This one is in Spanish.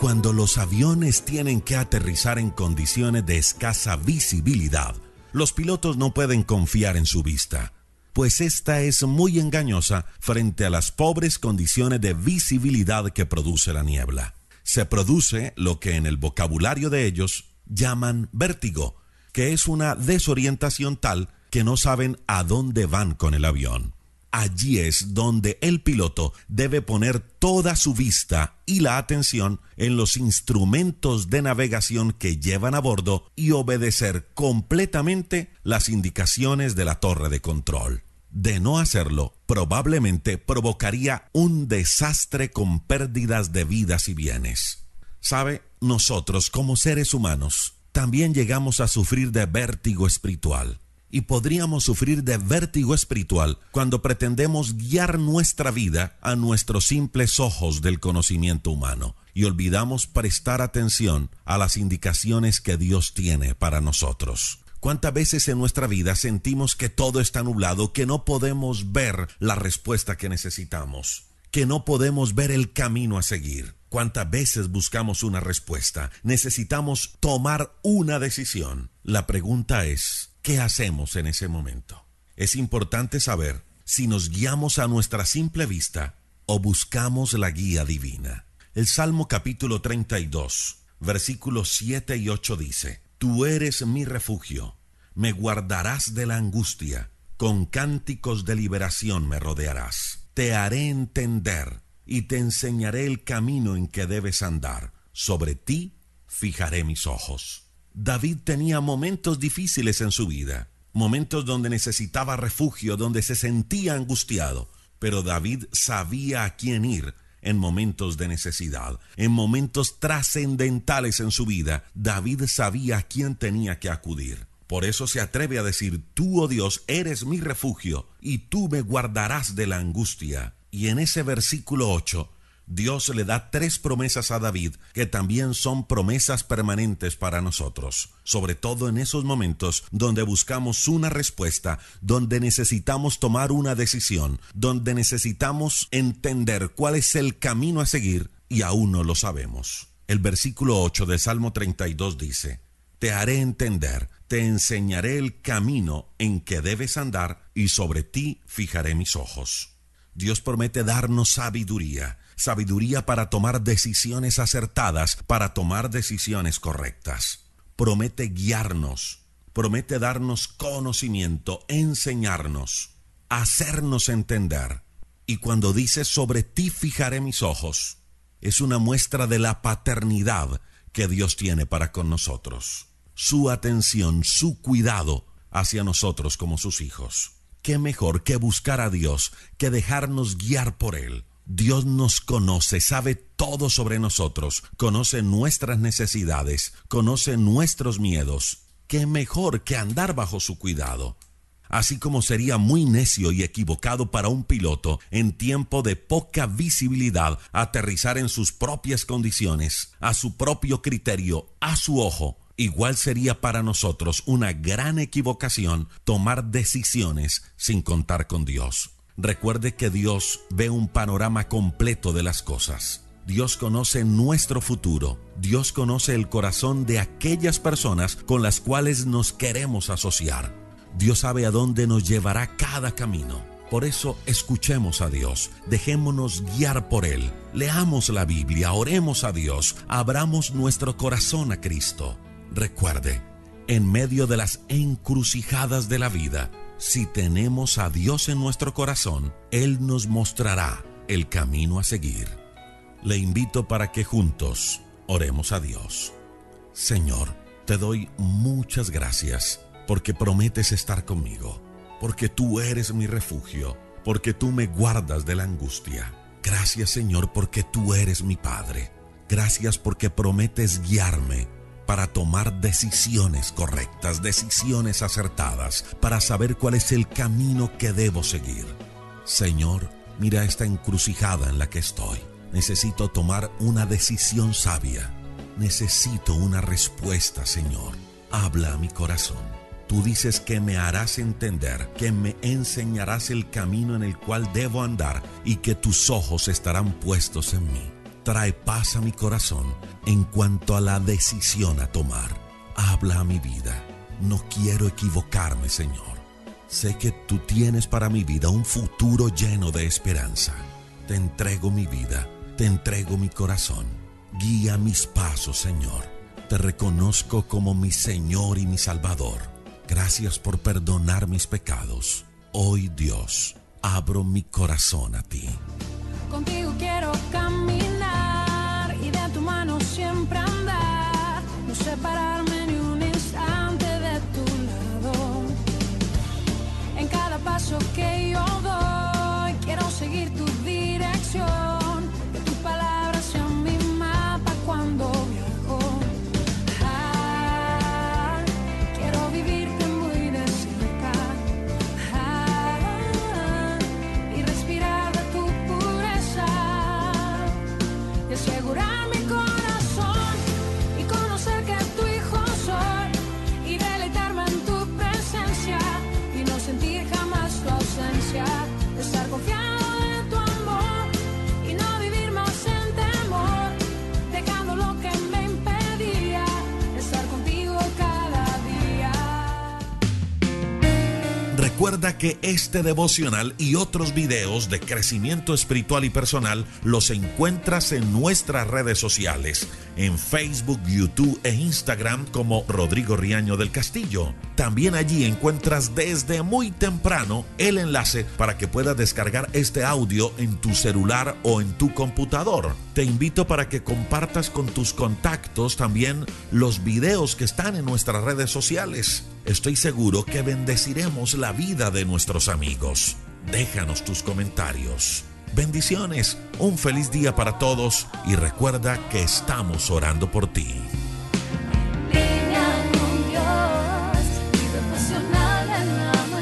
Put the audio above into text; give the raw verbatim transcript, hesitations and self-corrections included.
Cuando los aviones tienen que aterrizar en condiciones de escasa visibilidad, los pilotos no pueden confiar en su vista, pues esta es muy engañosa frente a las pobres condiciones de visibilidad que produce la niebla. Se produce lo que en el vocabulario de ellos llaman vértigo, que es una desorientación tal que no saben a dónde van con el avión. Allí es donde el piloto debe poner toda su vista y la atención en los instrumentos de navegación que llevan a bordo y obedecer completamente las indicaciones de la torre de control. De no hacerlo, probablemente provocaría un desastre con pérdidas de vidas y bienes. ¿Sabe? Nosotros, como seres humanos, también llegamos a sufrir de vértigo espiritual. Y podríamos sufrir de vértigo espiritual cuando pretendemos guiar nuestra vida a nuestros simples ojos del conocimiento humano y olvidamos prestar atención a las indicaciones que Dios tiene para nosotros. ¿Cuántas veces en nuestra vida sentimos que todo está nublado, que no podemos ver la respuesta que necesitamos, que no podemos ver el camino a seguir? ¿Cuántas veces buscamos una respuesta? Necesitamos tomar una decisión. La pregunta es, ¿qué hacemos en ese momento? Es importante saber si nos guiamos a nuestra simple vista o buscamos la guía divina. El Salmo capítulo treinta y dos, versículos siete y ocho dice: Tú eres mi refugio, me guardarás de la angustia, con cánticos de liberación me rodearás. Te haré entender y te enseñaré el camino en que debes andar. Sobre ti fijaré mis ojos. David tenía momentos difíciles en su vida, momentos donde necesitaba refugio, donde se sentía angustiado, pero David sabía a quién ir en momentos de necesidad, en momentos trascendentales en su vida. David sabía a quién tenía que acudir. Por eso se atreve a decir: Tú, oh Dios, eres mi refugio, y tú me guardarás de la angustia. Y en ese versículo ocho, Dios le da tres promesas a David que también son promesas permanentes para nosotros, sobre todo en esos momentos donde buscamos una respuesta, donde necesitamos tomar una decisión, donde necesitamos entender cuál es el camino a seguir y aún no lo sabemos. El versículo ocho del Salmo treinta y dos dice: Te haré entender, te enseñaré el camino en que debes andar y sobre ti fijaré mis ojos. Dios promete darnos sabiduría, sabiduría para tomar decisiones acertadas, para tomar decisiones correctas. Promete guiarnos, promete darnos conocimiento, enseñarnos, hacernos entender. Y cuando dice sobre ti fijaré mis ojos, es una muestra de la paternidad que Dios tiene para con nosotros. Su atención, su cuidado hacia nosotros como sus hijos. ¿Qué mejor que buscar a Dios, que dejarnos guiar por Él? Dios nos conoce, sabe todo sobre nosotros, conoce nuestras necesidades, conoce nuestros miedos. ¿Qué mejor que andar bajo su cuidado? Así como sería muy necio y equivocado para un piloto en tiempo de poca visibilidad aterrizar en sus propias condiciones, a su propio criterio, a su ojo, igual sería para nosotros una gran equivocación tomar decisiones sin contar con Dios. Recuerde que Dios ve un panorama completo de las cosas. Dios conoce nuestro futuro. Dios conoce el corazón de aquellas personas con las cuales nos queremos asociar. Dios sabe a dónde nos llevará cada camino. Por eso escuchemos a Dios, dejémonos guiar por Él, leamos la Biblia, oremos a Dios, abramos nuestro corazón a Cristo. Recuerde, en medio de las encrucijadas de la vida, si tenemos a Dios en nuestro corazón, Él nos mostrará el camino a seguir. Le invito para que juntos oremos a Dios. Señor, te doy muchas gracias porque prometes estar conmigo, porque tú eres mi refugio, porque tú me guardas de la angustia. Gracias, Señor, porque tú eres mi Padre. Gracias porque prometes guiarme para tomar decisiones correctas, decisiones acertadas, para saber cuál es el camino que debo seguir. Señor, mira esta encrucijada en la que estoy. Necesito tomar una decisión sabia. Necesito una respuesta, Señor. Habla a mi corazón. Tú dices que me harás entender, que me enseñarás el camino en el cual debo andar y que tus ojos estarán puestos en mí. Trae paz a mi corazón en cuanto a la decisión a tomar. Habla a mi vida. No quiero equivocarme, Señor. Sé que tú tienes para mi vida un futuro lleno de esperanza. Te entrego mi vida, te entrego mi corazón. Guía mis pasos, Señor. Te reconozco como mi Señor y mi Salvador. Gracias por perdonar mis pecados. Hoy, Dios, abro mi corazón a ti. Contigo quiero caminar y de tu mano siempre andar. No separarme ni un instante de tu lado. En cada paso que yo doy, quiero seguir tu dirección. Que tus palabras sean mi mapa cuando viajo. Ah, quiero vivirte muy de cerca. Ah, y respirar de tu pureza. Y asegurar mi corazón y conocer que tu hijo soy. Y deleitarme en tu presencia y no sentir jamás tu ausencia. Estar confiado en tu amor y no vivir más en temor, dejando lo que me impedía estar contigo cada día. Recuerda que este devocional y otros videos de crecimiento espiritual y personal los encuentras en nuestras redes sociales, en Facebook, YouTube e Instagram como Rodrigo Riaño del Castillo. También allí encuentras desde muy temprano el enlace para que puedas descargar este audio en tu celular o en tu computador. Te invito para que compartas con tus contactos también los videos que están en nuestras redes sociales. Estoy seguro que bendeciremos la vida de nuestros amigos. Déjanos tus comentarios. Bendiciones, un feliz día para todos y recuerda que estamos orando por ti. Línea con Dios y devocional en la